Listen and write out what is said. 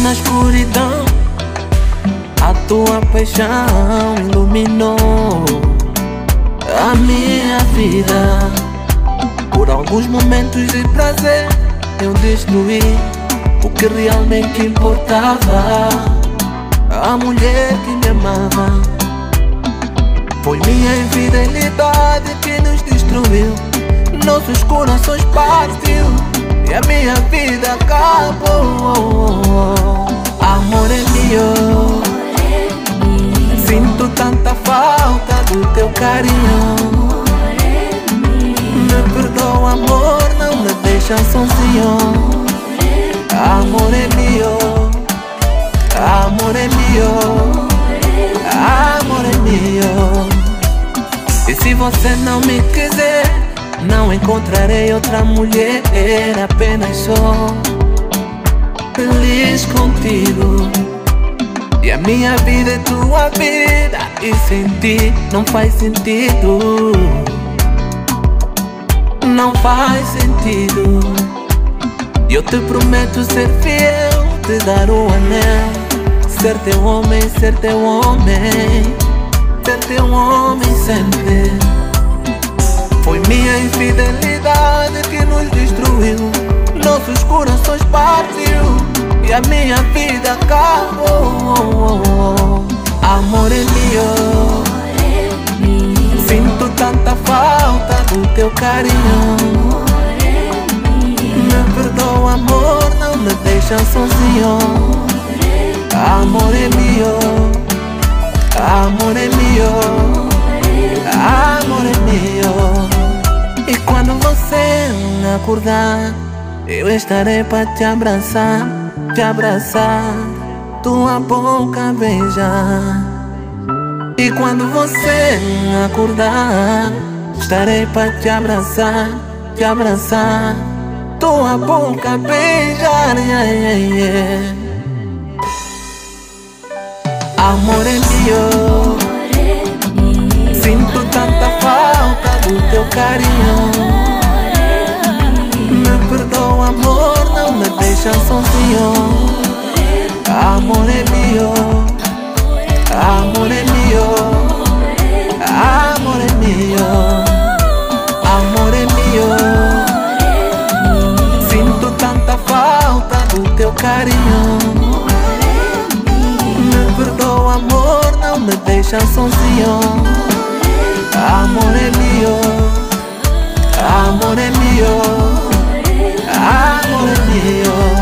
na escuridão, a tua paixão iluminou a minha vida. Por alguns momentos de prazer eu destruí o que realmente importava, a mulher que me amava. Foi minha infidelidade que nos destruiu, nossos corações partiu e a minha vida acabou. Amor é meu, sinto tanta falta do teu carinho. Me perdoa, amor, não me deixa sozinho. Amor é meu, amor é meu, amor é meu. E se você não me quiser, não encontrarei outra mulher, apenas sou feliz contigo. E a minha vida é tua vida, e sem ti não faz sentido. Não faz sentido. E eu te prometo ser fiel, te dar o anel, ser teu homem, ser teu homem, ser teu homem sempre. Foi minha infidelidade que nos destruiu, nossos corações partiu e a minha vida acabou. Amor é meu, sinto tanta falta do teu carinho. Me perdoa, amor, não me deixa sozinho. Amor é meu, amor é meu, amor é meu. E quando você acordar, eu estarei para te abraçar, tua boca beijar. E quando você acordar, estarei para te abraçar, tua boca beijar. Amor é meu, sinto tanta falta do teu carinho. Me perdoa, amor, não me deixa sozinho. Amor é meu, amor é meu, amor é meu, amor é meu. Sinto tanta falta do teu carinho. Me perdoa, amor, não me deixa sozinho. Amor é meu, amor é meu, amor é meu.